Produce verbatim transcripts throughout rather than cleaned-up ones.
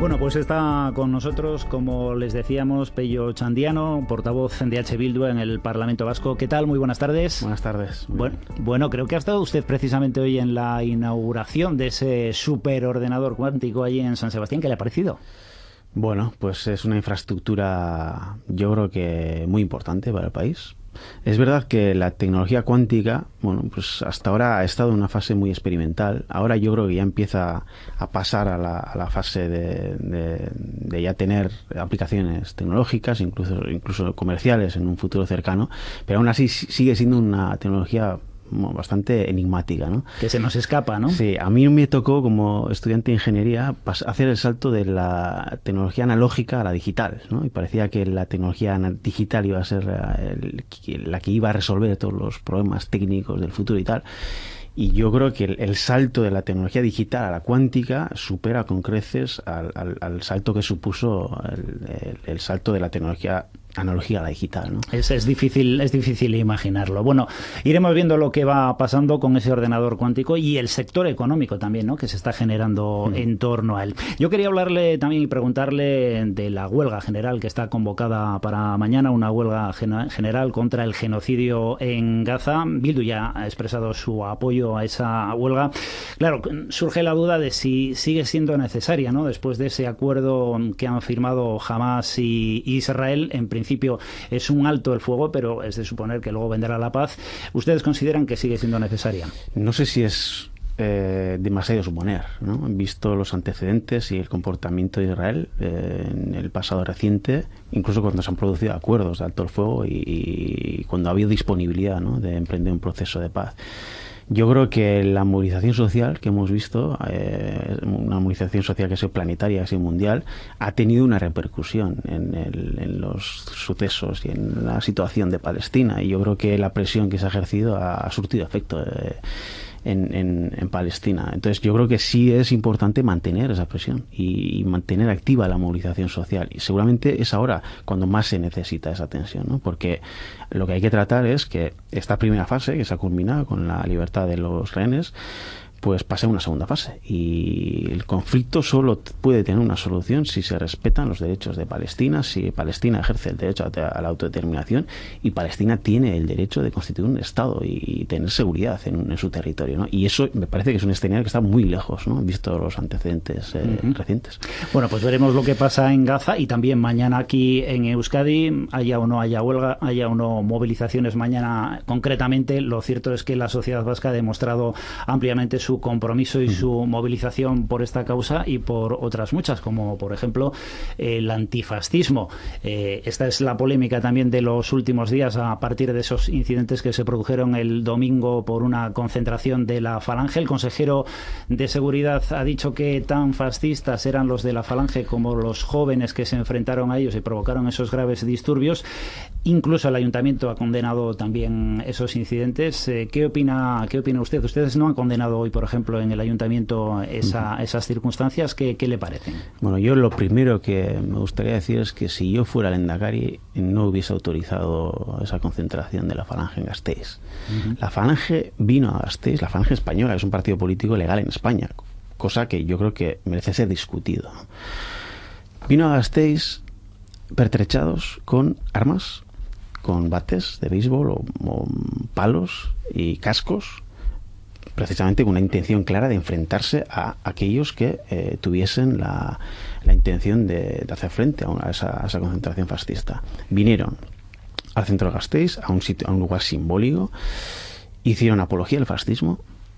Bueno, pues está con nosotros, como les decíamos, Pello Chandiano, portavoz de H. Bildu en el Parlamento Vasco. ¿Qué tal? Muy buenas tardes. Buenas tardes. Bueno, bueno, creo que ha estado usted precisamente hoy en la inauguración de ese superordenador cuántico allí en San Sebastián. ¿Qué le ha parecido? Bueno, pues es una infraestructura, yo creo que muy importante para el país. Es verdad que la tecnología cuántica, bueno, pues hasta ahora ha estado en una fase muy experimental. Ahora yo creo que ya empieza a pasar a la, a la fase de, de, de ya tener aplicaciones tecnológicas, incluso, incluso comerciales en un futuro cercano, pero aún así sigue siendo una tecnología bastante enigmática, ¿no? Que se nos escapa, ¿no? Sí, a mí me tocó como estudiante de ingeniería hacer el salto de la tecnología analógica a la digital, ¿no? Y parecía que la tecnología digital iba a ser el, la que iba a resolver todos los problemas técnicos del futuro y tal. Y yo creo que el, el salto de la tecnología digital a la cuántica supera con creces al, al, al salto que supuso el, el, el salto de la tecnología analógica a la digital, ¿no? Es, es difícil, es difícil imaginarlo. Bueno, iremos viendo lo que va pasando con ese ordenador cuántico y el sector económico también, ¿no?, que se está generando mm. en torno a él. Yo quería hablarle también y preguntarle de la huelga general que está convocada para mañana, una huelga gen- general contra el genocidio en Gaza. Bildu ya ha expresado su apoyo a esa huelga. Claro, surge la duda de si sigue siendo necesaria, ¿no?, después de ese acuerdo que han firmado Hamás y Israel. En principio es un alto el fuego, pero es de suponer que luego vendrá la paz. ¿Ustedes consideran que sigue siendo necesaria? No sé si es eh, demasiado suponer, ¿no? Visto los antecedentes y el comportamiento de Israel eh, en el pasado reciente, incluso cuando se han producido acuerdos de alto el fuego y, y cuando ha habido disponibilidad, ¿no?, de emprender un proceso de paz. Yo creo que la movilización social que hemos visto, eh, una movilización social que ha sido planetaria, que ha sido mundial, ha tenido una repercusión en, el, en los sucesos y en la situación de Palestina. Y yo creo que la presión que se ha ejercido ha, ha surtido efecto eh, en, en, en Palestina. Entonces yo creo que sí es importante mantener esa presión y, y mantener activa la movilización social. Y seguramente es ahora cuando más se necesita esa tensión, ¿no? Porque lo que hay que tratar es que esta primera fase, que se ha culminado con la libertad de los rehenes, pues pase a una segunda fase. Y el conflicto solo puede tener una solución si se respetan los derechos de Palestina, si Palestina ejerce el derecho a la autodeterminación y Palestina tiene el derecho de constituir un Estado y tener seguridad en, en su territorio, ¿no? Y eso me parece que es un escenario que está muy lejos, ¿no?, visto los antecedentes eh, uh-huh. recientes. Bueno, pues veremos lo que pasa en Gaza y también mañana aquí en Euskadi, haya o no haya huelga, haya o no movilizaciones mañana concretamente. Lo cierto es que la sociedad vasca ha demostrado ampliamente su su compromiso y su movilización por esta causa y por otras muchas, como por ejemplo el antifascismo. Eh, esta es la polémica también de los últimos días a partir de esos incidentes que se produjeron el domingo por una concentración de la Falange. El consejero de Seguridad ha dicho que tan fascistas eran los de la Falange como los jóvenes que se enfrentaron a ellos y provocaron esos graves disturbios. Incluso el ayuntamiento ha condenado también esos incidentes. Eh, ¿Qué opina, qué opina usted? Ustedes no han condenado hoy, por ejemplo, en el ayuntamiento esa, esas circunstancias. ¿Qué, qué le parecen? Bueno, yo lo primero que me gustaría decir es que si yo fuera el Lehendakari no hubiese autorizado esa concentración de la Falange en Gasteiz. Uh-huh. La Falange vino a Gasteiz, la Falange española, que es un partido político legal en España, cosa que yo creo que merece ser discutido. Vino a Gasteiz pertrechados con armas, con bates de béisbol o, o palos y cascos, precisamente con una intención clara de enfrentarse a aquellos que eh, tuviesen la, la intención de, de hacer frente a, una, a, esa, a esa concentración fascista. Vinieron al centro de Gasteiz, a un sitio, a un lugar simbólico, hicieron apología del fascismo,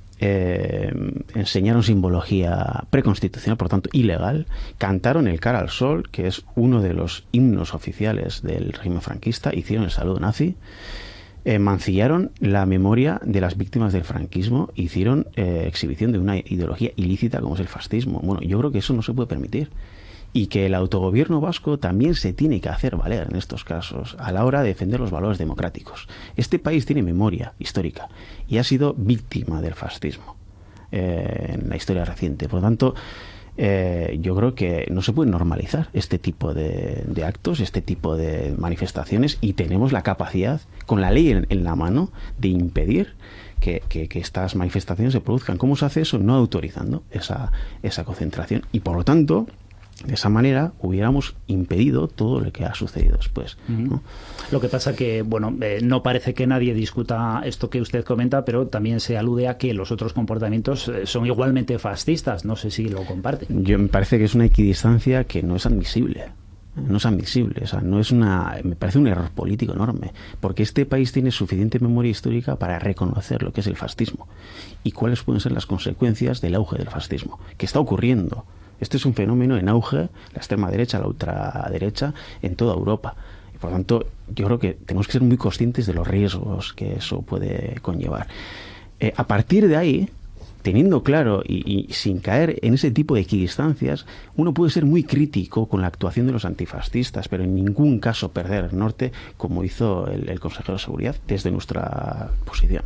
eh, enseñaron simbología preconstitucional, por tanto ilegal, cantaron el Cara al Sol, que es uno de los himnos oficiales del régimen franquista, hicieron el saludo nazi, eh, mancillaron la memoria de las víctimas del franquismo, hicieron eh, exhibición de una ideología ilícita como es el fascismo. Bueno, yo creo que eso no se puede permitir. Y que el autogobierno vasco también se tiene que hacer valer en estos casos a la hora de defender los valores democráticos. Este país tiene memoria histórica y ha sido víctima del fascismo eh, en la historia reciente. Por lo tanto, eh, yo creo que no se puede normalizar este tipo de, de actos, este tipo de manifestaciones, y tenemos la capacidad, con la ley en, en la mano, de impedir que, que, que estas manifestaciones se produzcan. ¿Cómo se hace eso? No autorizando esa, esa concentración. Y por lo tanto, De esa manera hubiéramos impedido todo lo que ha sucedido después, ¿no? Lo que pasa que, bueno, eh, no parece que nadie discuta esto que usted comenta, pero también se alude a que los otros comportamientos eh, son igualmente fascistas. No sé si lo comparten. Yo me parece que es una equidistancia que no es admisible. No es admisible, o sea, no es una, me parece un error político enorme, porque este país tiene suficiente memoria histórica para reconocer lo que es el fascismo y cuáles pueden ser las consecuencias del auge del fascismo, que está ocurriendo. Este es un fenómeno en auge, la extrema derecha, la ultraderecha, en toda Europa. Y por lo tanto, yo creo que tenemos que ser muy conscientes de los riesgos que eso puede conllevar. Eh, a partir de ahí, teniendo claro y, y sin caer en ese tipo de equidistancias, uno puede ser muy crítico con la actuación de los antifascistas, pero en ningún caso perder el norte, como hizo el, el consejero de Seguridad desde nuestra posición.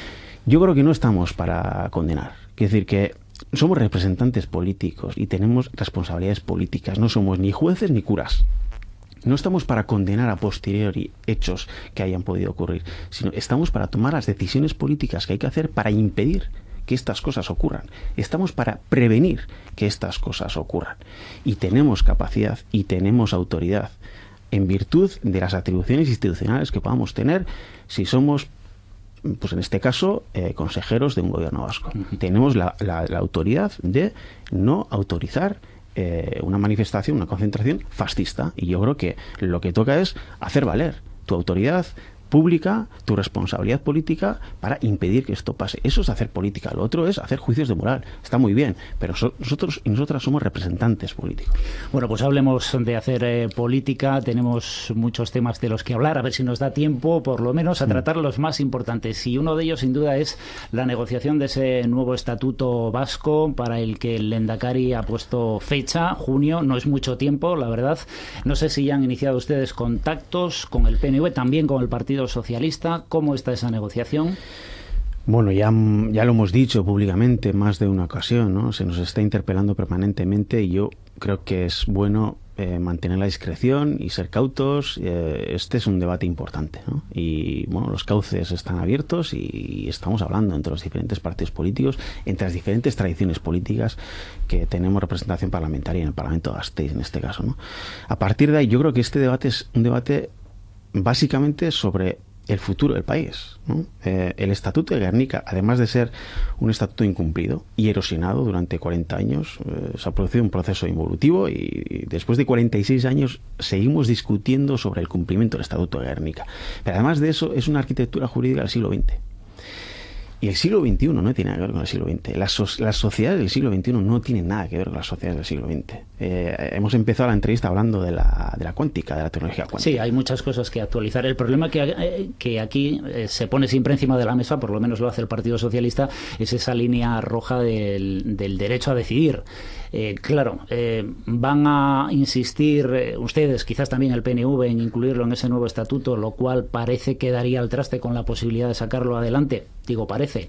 Yo creo que no estamos para condenar. Quiero decir que somos representantes políticos y tenemos responsabilidades políticas. No somos ni jueces ni curas. No estamos para condenar a posteriori hechos que hayan podido ocurrir, sino estamos para tomar las decisiones políticas que hay que hacer para impedir que estas cosas ocurran. Estamos para prevenir que estas cosas ocurran. Y tenemos capacidad y tenemos autoridad en virtud de las atribuciones institucionales que podamos tener si somos, pues en este caso, eh, consejeros de un gobierno vasco. Uh-huh. Tenemos la, la, la autoridad de no autorizar eh, una manifestación, una concentración fascista. Y yo creo que lo que toca es hacer valer tu autoridad pública, tu responsabilidad política para impedir que esto pase. Eso es hacer política. Lo otro es hacer juicios de moral. Está muy bien, pero so- nosotros y nosotras somos representantes políticos. Bueno, pues hablemos de hacer eh, política. Tenemos muchos temas de los que hablar. A ver si nos da tiempo, por lo menos, a tratar los más importantes. Y uno de ellos, sin duda, es la negociación de ese nuevo estatuto vasco para el que el Lehendakari ha puesto fecha, junio. No es mucho tiempo, la verdad. No sé si ya han iniciado ustedes contactos con el P N V, también con el Partido Socialista. ¿Cómo está esa negociación? Bueno, ya, ya lo hemos dicho públicamente más de una ocasión, ¿no? Se nos está interpelando permanentemente y yo creo que es bueno eh, mantener la discreción y ser cautos. Eh, este es un debate importante, ¿no? Y bueno, los cauces están abiertos y estamos hablando entre los diferentes partidos políticos, entre las diferentes tradiciones políticas que tenemos representación parlamentaria en el Parlamento de Gasteiz, en este caso, ¿no? A partir de ahí, yo creo que este debate es un debate básicamente sobre el futuro del país, ¿no? Eh, el Estatuto de Gernika, además de ser un estatuto incumplido y erosionado durante cuarenta años, eh, se ha producido un proceso involutivo y, y después de cuarenta y seis años seguimos discutiendo sobre el cumplimiento del Estatuto de Gernika. Pero además de eso, es una arquitectura jurídica del siglo veinte. Y el siglo veintiuno no tiene nada que ver con el siglo veinte. Las, so las sociedades del siglo veintiuno no tienen nada que ver con las sociedades del siglo veinte. Eh, hemos empezado la entrevista hablando de la, de la cuántica, de la tecnología cuántica. Sí, hay muchas cosas que actualizar. El problema que, eh, que aquí eh, se pone siempre encima de la mesa, por lo menos lo hace el Partido Socialista, es esa línea roja del, del derecho a decidir. Eh, claro, eh, van a insistir eh, ustedes, quizás también el P N V, en incluirlo en ese nuevo estatuto, lo cual parece que daría al traste con la posibilidad de sacarlo adelante. Digo, parece.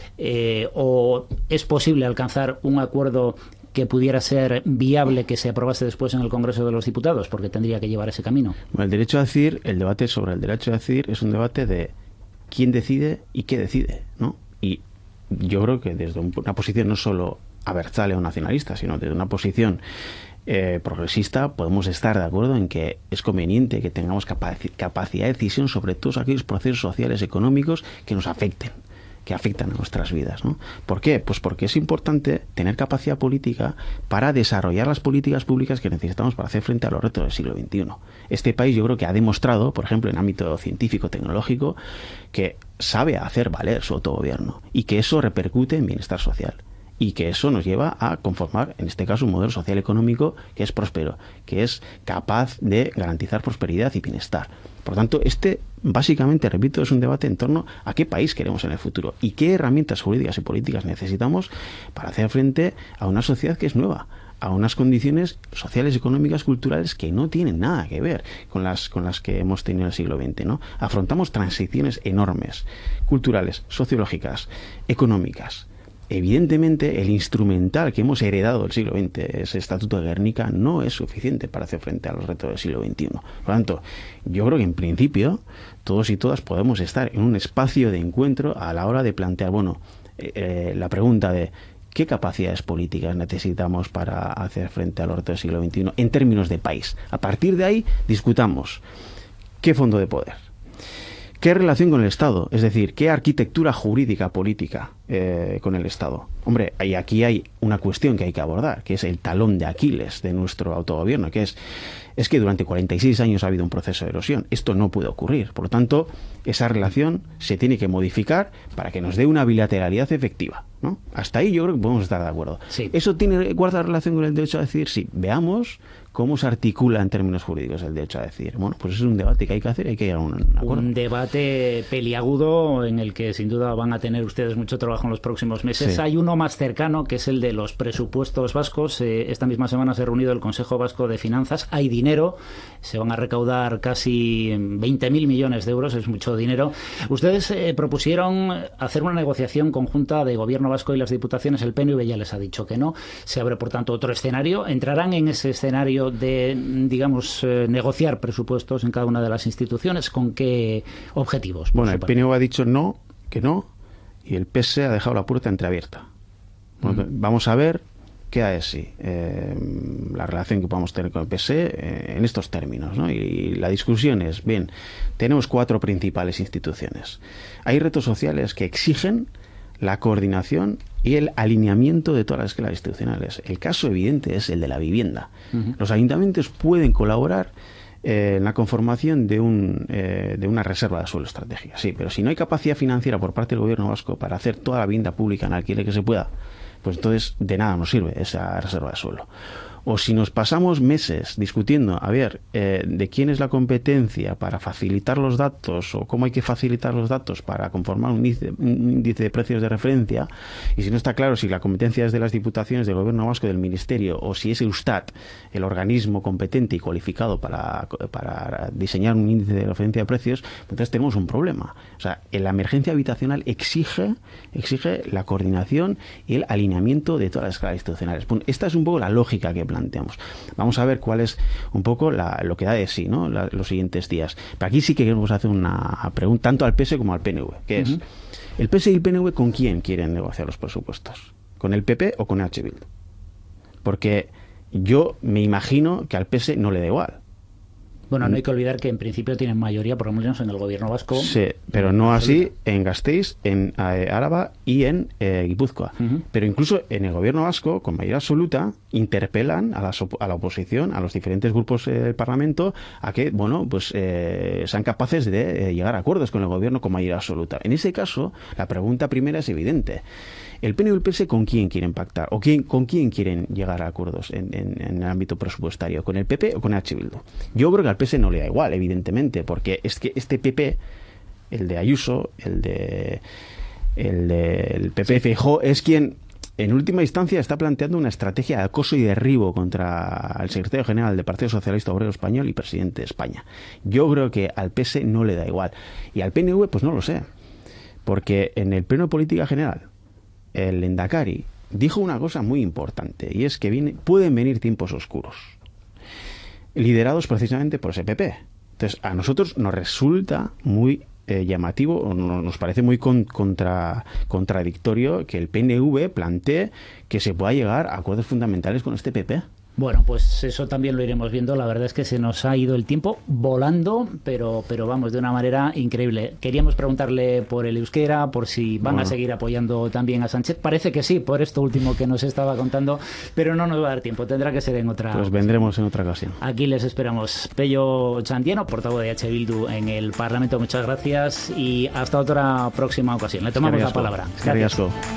Eh, ¿O es posible alcanzar un acuerdo que pudiera ser viable que se aprobase después en el Congreso de los Diputados? Porque tendría que llevar ese camino. Bueno, el derecho a decidir, el debate sobre el derecho a decidir es un debate de quién decide y qué decide, ¿no? Y yo creo que desde una posición no solo abertzale o nacionalista, sino desde una posición eh, progresista, podemos estar de acuerdo en que es conveniente que tengamos capaci capacidad de decisión sobre todos aquellos procesos sociales, económicos que nos afecten, que afectan a nuestras vidas, ¿no? ¿Por qué? Pues porque es importante tener capacidad política para desarrollar las políticas públicas que necesitamos para hacer frente a los retos del siglo veintiuno. Este país yo creo que ha demostrado, por ejemplo, en ámbito científico, tecnológico, que sabe hacer valer su autogobierno y que eso repercute en bienestar social. Y que eso nos lleva a conformar, en este caso, un modelo social económico que es próspero, que es capaz de garantizar prosperidad y bienestar. Por tanto, este, básicamente, repito, es un debate en torno a qué país queremos en el futuro y qué herramientas jurídicas y políticas necesitamos para hacer frente a una sociedad que es nueva, a unas condiciones sociales, económicas, culturales que no tienen nada que ver con las, con las que hemos tenido en el siglo veinte, ¿no? Afrontamos transiciones enormes, culturales, sociológicas, económicas. Evidentemente, el instrumental que hemos heredado del siglo veinte, ese Estatuto de Gernika, no es suficiente para hacer frente a los retos del siglo veintiuno. Por lo tanto, yo creo que en principio todos y todas podemos estar en un espacio de encuentro a la hora de plantear, bueno, eh, la pregunta de ¿qué capacidades políticas necesitamos para hacer frente a los retos del siglo veintiuno en términos de país? A partir de ahí discutamos qué fondo de poder, qué relación con el Estado, es decir, qué arquitectura jurídica política eh, con el Estado. Hombre, y aquí hay una cuestión que hay que abordar, que es el talón de Aquiles de nuestro autogobierno, que es, es que durante cuarenta y seis años ha habido un proceso de erosión. Esto no puede ocurrir. Por lo tanto, esa relación se tiene que modificar para que nos dé una bilateralidad efectiva, ¿no? Hasta ahí yo creo que podemos estar de acuerdo. Sí. ¿Eso tiene guarda relación con el derecho a decidir? Sí. Veamos cómo se articula en términos jurídicos el derecho a decidir. Bueno, pues es un debate que hay que hacer, hay que llegar a un acuerdo. Un debate peliagudo en el que sin duda van a tener ustedes mucho trabajo en los próximos meses. Sí. Hay uno más cercano, que es el de los presupuestos vascos. Eh, esta misma semana se ha reunido el Consejo Vasco de Finanzas. Hay dinero, se van a recaudar casi veinte mil millones de euros, es mucho dinero. Ustedes eh, propusieron hacer una negociación conjunta de Gobierno vasco y las diputaciones. El P N V ya les ha dicho que no. Se abre, por tanto, otro escenario. ¿Entrarán en ese escenario de, digamos, eh, negociar presupuestos en cada una de las instituciones? ¿Con qué objetivos? Bueno, el P N V ha dicho no, que no, y el P S E ha dejado la puerta entreabierta. Bueno, mm. Vamos a ver qué hay así, eh, la relación que podamos tener con el P S E eh, en estos términos, ¿no? Y la discusión es, bien, tenemos cuatro principales instituciones. Hay retos sociales que exigen la coordinación y el alineamiento de todas las escalas institucionales. El caso evidente es el de la vivienda. Uh-huh. Los ayuntamientos pueden colaborar eh, en la conformación de, un, eh, de una reserva de suelo estratégica, sí, pero si no hay capacidad financiera por parte del Gobierno vasco para hacer toda la vivienda pública en alquiler que se pueda, pues entonces de nada nos sirve esa reserva de suelo. O si nos pasamos meses discutiendo, a ver, eh, de quién es la competencia para facilitar los datos o cómo hay que facilitar los datos para conformar un índice, un índice de precios de referencia, y si no está claro si la competencia es de las diputaciones, del Gobierno vasco, del Ministerio, o si es Eustat el organismo competente y cualificado para, para diseñar un índice de referencia de precios, entonces tenemos un problema. O sea, la emergencia habitacional exige, exige la coordinación y el alineamiento de todas las escalas institucionales. Esta es un poco la lógica que planteamos. Vamos a ver cuál es un poco la, lo que da de sí, ¿no? La, los siguientes días. Pero aquí sí que queremos hacer una pregunta tanto al P S E como al P N V, que es, uh-huh. ¿el P S E y el P N V con quién quieren negociar los presupuestos? ¿Con el P P o con H. Bildu? Porque yo me imagino que al P S E no le da igual. Bueno, no hay que olvidar que en principio tienen mayoría, por lo menos en el Gobierno vasco. Sí, pero no así en Gasteiz, en eh, Áraba y en eh, Guipúzcoa. Uh-huh. Pero incluso en el Gobierno vasco, con mayoría absoluta, interpelan a la, a la oposición, a los diferentes grupos eh, del Parlamento, a que, bueno, pues eh, sean capaces de eh, llegar a acuerdos con el Gobierno con mayoría absoluta. En ese caso, la pregunta primera es evidente. ¿El P N V y el P S E con quién quieren pactar? ¿O quién, con quién quieren llegar a acuerdos en, en, en el ámbito presupuestario? ¿Con el P P o con H. Bildu? Yo creo que al P S E no le da igual, evidentemente, porque es que este P P, el de Ayuso, el de el, de, el P P Feijóo, es quien en última instancia está planteando una estrategia de acoso y derribo contra el secretario general del Partido Socialista Obrero Español y presidente de España. Yo creo que al P S E no le da igual. Y al P N V, pues no lo sé. Porque en el Pleno de Política General, el Lehendakari dijo una cosa muy importante, y es que viene, pueden venir tiempos oscuros, liderados precisamente por ese P P. Entonces, a nosotros nos resulta muy eh, llamativo, o no, nos parece muy con, contra, contradictorio que el P N V plantee que se pueda llegar a acuerdos fundamentales con este P P. Bueno, pues eso también lo iremos viendo. La verdad es que se nos ha ido el tiempo volando, pero pero vamos, de una manera increíble. Queríamos preguntarle por el euskera, por si van bueno. a seguir apoyando también a Sánchez. Parece que sí, por esto último que nos estaba contando, pero no nos va a dar tiempo. Tendrá que ser en otra Pues vendremos en otra ocasión. Aquí les esperamos. Pello Chandiano, portavoz de H. Bildu en el Parlamento, muchas gracias y hasta otra próxima ocasión. Le tomamos la palabra. Gracias.